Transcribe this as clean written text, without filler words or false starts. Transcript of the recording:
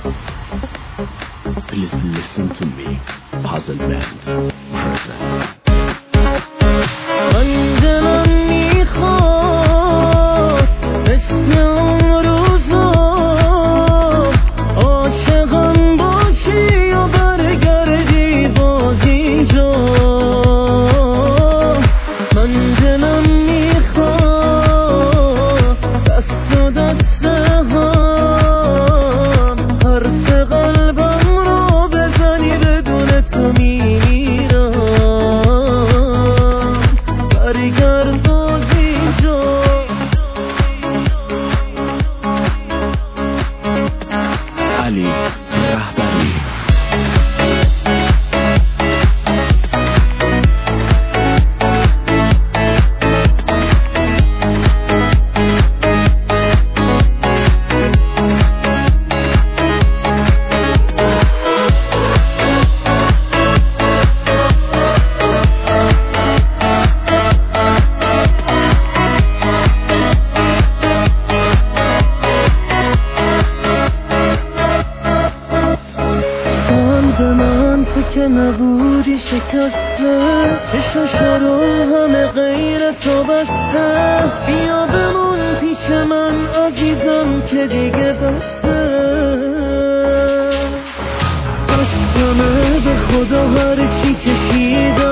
Please listen to me. Puzzle Band presents. من دلم میخواد مثل اون روزا عاشقم باشی یا برگردی باز اینجا. من دلم میخواد دست و دست هم حرف قلبم رو بزنی بدون تو میمیرم. برگرد باز اینجا. علی رهبری. به من تو که نبودی شکسته، چشمشا رو همه غیر تو بسته. بیا بمون پیش من عزیزم که دیگه بسته. قسمه به خدا هر چی کشیدم